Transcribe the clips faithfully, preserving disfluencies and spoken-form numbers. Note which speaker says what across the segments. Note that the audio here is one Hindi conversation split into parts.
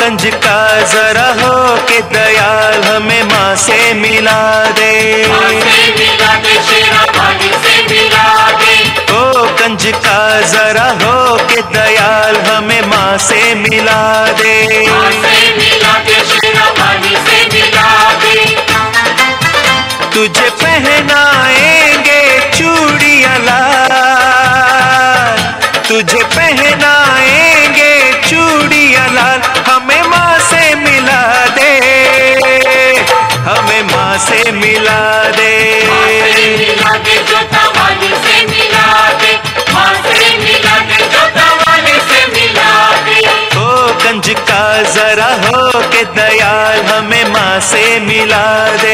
Speaker 1: कंज का जरा हो के दयाल हमें माँ से मिला दे,
Speaker 2: माँ से मिला दे, शेरा वाली से मिला दे।
Speaker 1: ओ कंज का जरा हो के दयाल हमें माँ से मिला दे,
Speaker 2: माँ से मिला दे, शेरा वाली से मिला दे।
Speaker 1: तुझे पहनाएंगे चूड़ियां लाल, तुझे पहनाएंगे चूड़ियां लाल, हमें माँ से मिला दे, हमें माँ से मिला दे,
Speaker 2: माँ से मिला दे, जोता वाली से मिला दे, माँ से मिला दे, जोता वाली से मिला दे।
Speaker 1: ओ कंज का जरा हो के दयाल हमें माँ से मिला दे।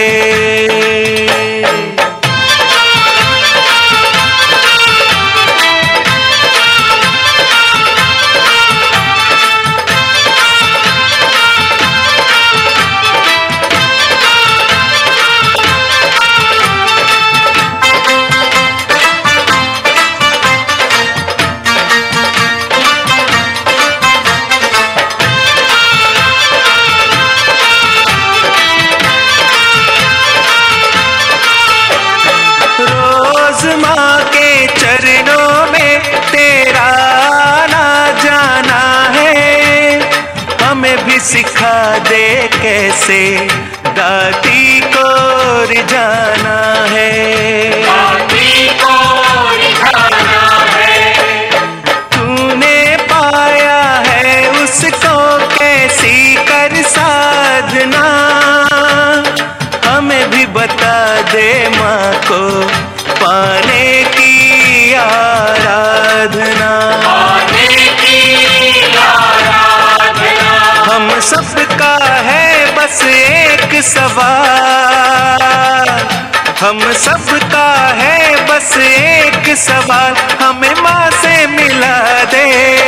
Speaker 1: माँ के चरणों में तेरा आना जाना है, हमें भी सिखा दे कैसे दादी को रिझाना है,
Speaker 2: दादी को रिझाना है।
Speaker 1: तूने पाया है उसको कैसी कर साधना, हमें भी बता दे माँ को पाने की आराधना,
Speaker 2: पाने की आराधना।
Speaker 1: हम सबका है बस एक सवाल, हम सबका है बस एक सवाल, हमें माँ से मिला दे,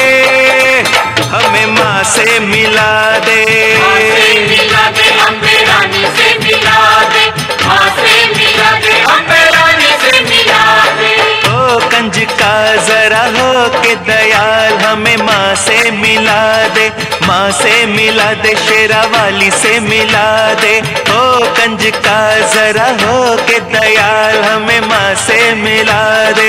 Speaker 1: हमें माँ से मिला दे,
Speaker 2: माँ से मिला दे, अम्बे रानी से मिला दे, माँ से मिला दे, अम्बे रानी से मिला दे।
Speaker 1: ओ कंज का जरा हो के दयाल हमें माँ से मिला दे, माँ से मिला दे, शेरा वाली से मिला दे, ओ कंज का जरा हो के दयाल हमें माँ से मिला दे।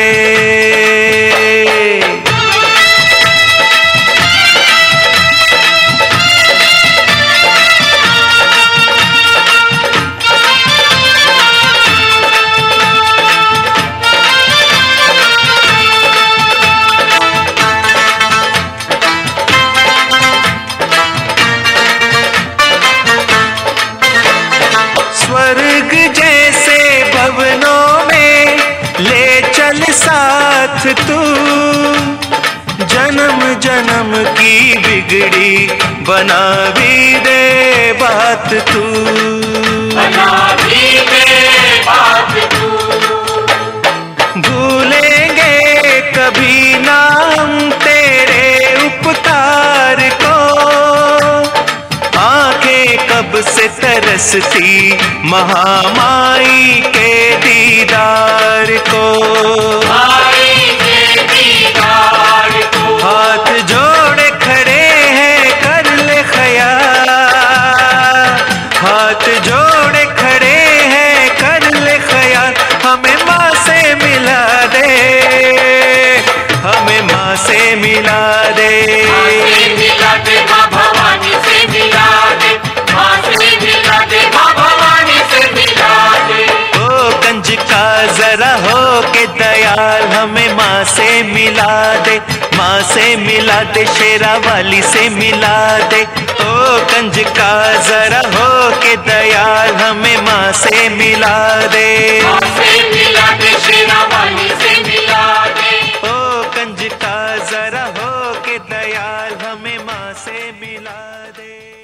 Speaker 1: स्वर्ग जैसे भवनों में ले चल साथ तू, जन्म जन्म की बिगड़ी बना भी दे बात तू,
Speaker 2: बना भी दे बात तू।
Speaker 1: भूलेंगे कभी ना हम तेरे उपकार को, आंखें कब से तरसती महामाई के दीदार को,
Speaker 2: माई के दीदार को।
Speaker 1: हाथ जोड़े खड़े हैं कर ले ख्याल, हाथ जोड़े खड़े हैं कर ले ख्याल, हमें माँ से मिला दे, हमें माँ से मिला दे,
Speaker 2: माँ से मिला दे, माँ भवानी से मिला दे, माँ से मिला दे, माँ भवानी से मिला दे।
Speaker 1: ओ कंज का जरा हो के दयाल हमें माँ से मिला दे, माँ से मिला दे, शेरा वाली से मिला दे, ओ कंज का जरा हो के दयाल हमें माँ से मिला दे,
Speaker 2: माँ से मिला दे, शेरा वाली से मिला दे।
Speaker 1: ओ कंज का जरा हो के दयाल हमें माँ से मिला दे।